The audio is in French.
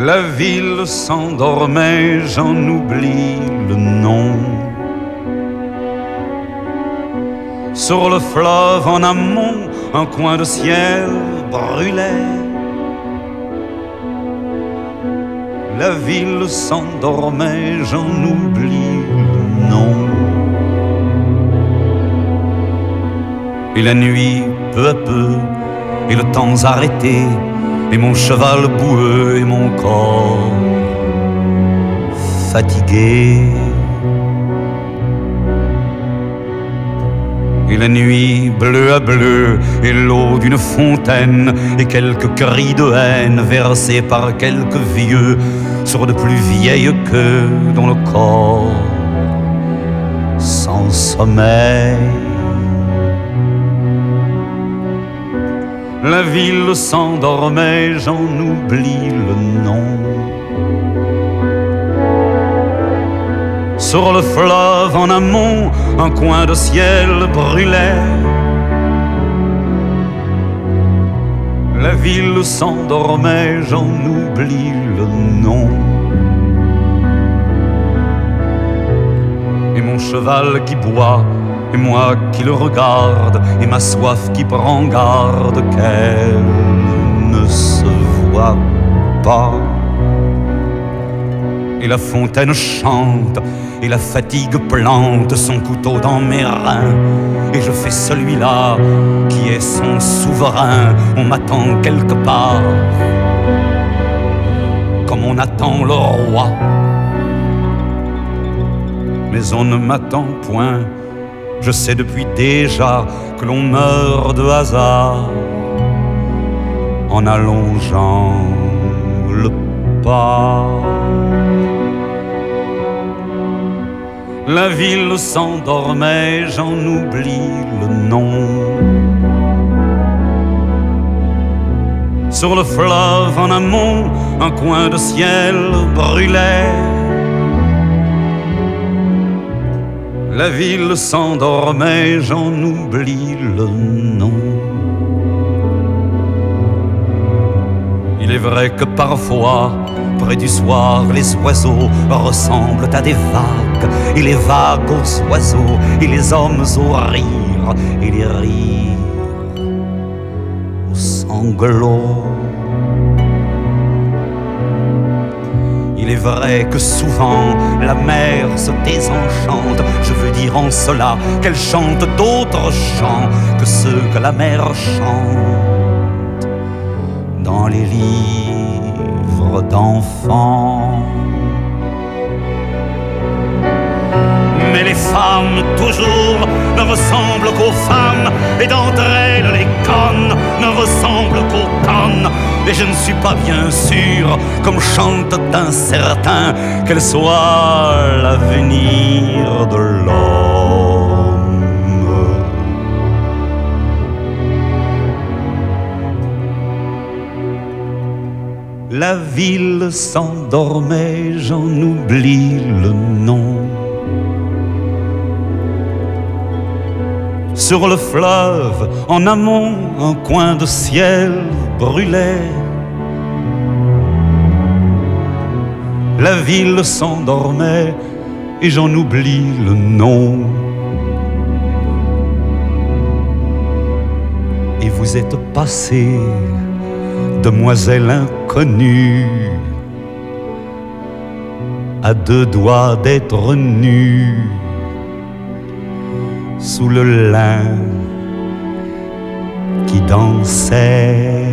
La ville s'endormait, j'en oublie le nom. Sur le fleuve en amont, un coin de ciel brûlait. La ville s'endormait, j'en oublie le nom. Et la nuit, peu à peu, et le temps arrêté, et mon cheval boueux et mon corps fatigué. Et la nuit bleu à bleu, et l'eau d'une fontaine, et quelques cris de haine versés par quelques vieux sur de plus vieilles queues dont le corps sans sommeil. La ville s'endormait, j'en oublie le nom. Sur le fleuve en amont, un coin de ciel brûlait. La ville s'endormait, j'en oublie le nom. Et mon cheval qui boit, et moi qui le regarde, et ma soif qui prend garde qu'elle ne se voit pas. Et la fontaine chante, et la fatigue plante son couteau dans mes reins. Et je fais celui-là qui est son souverain. On m'attend quelque part, comme on attend le roi. Mais on ne m'attend point. Je sais depuis déjà que l'on meurt de hasard en allongeant le pas. La ville s'endormait, j'en oublie le nom. Sur le fleuve en amont, un coin de ciel brûlait. La ville s'endormait, j'en oublie le nom. Il est vrai que parfois, près du soir, les oiseaux ressemblent à des vagues, et les vagues aux oiseaux, et les hommes aux rires, et les rires aux sanglots. Il est vrai que souvent la mer se désenchante. Je veux dire en cela qu'elle chante d'autres chants que ceux que la mer chante dans les livres d'enfants. Mais les femmes toujours ne ressemblent qu'aux femmes, et d'entre elles les connes ne ressemblent qu'aux connes. Et je ne suis pas bien sûr, comme chante un certain, qu'elle soit l'avenir de l'homme. La ville s'endormait, j'en oublie le nom. Sur le fleuve, en amont, un coin de ciel brûlait. La ville s'endormait et j'en oublie le nom. Et vous êtes passée, demoiselle inconnue, à deux doigts d'être nue, sous le lin qui dansait.